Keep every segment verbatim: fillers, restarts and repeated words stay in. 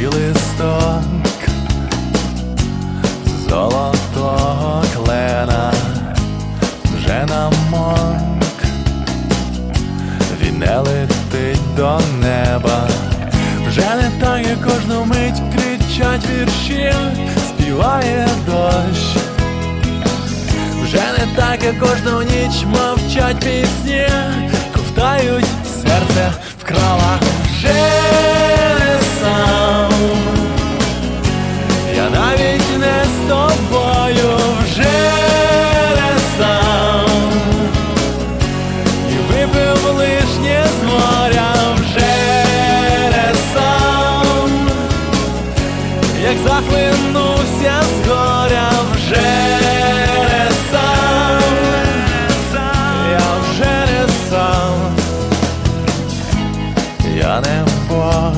і листок золотого клена вже намок, він не летить до неба. Вже не так, як кожну мить кричать вірші, співає дощ. Вже не так, як кожну ніч мовчать пісні, ковтають серце в крилах. Вже не сам, я навіть не з тобою, вже не сам, і випив лишнє з моря. Вже не сам, як захлинувся з горя. Вже не сам, я вже не сам. Я не Бог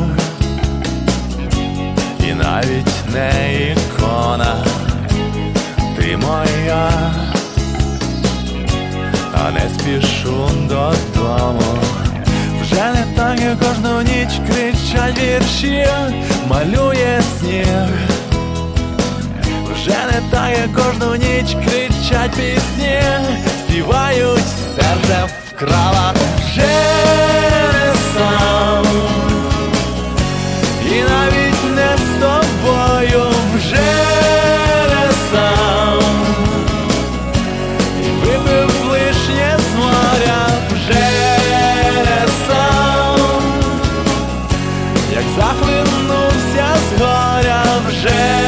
і навіть не ікона, ти моя, а не спішу додому. Вже не так, як кожну ніч кричать вірші, малює сніг. Вже не так, як кожну ніч кричать пісні, співають серце в крилах. Вже не сам, і навіть не з тобою. Вже не сам, і випив лишнє з моря. Вже не сам, як захлинувся з горя. Вже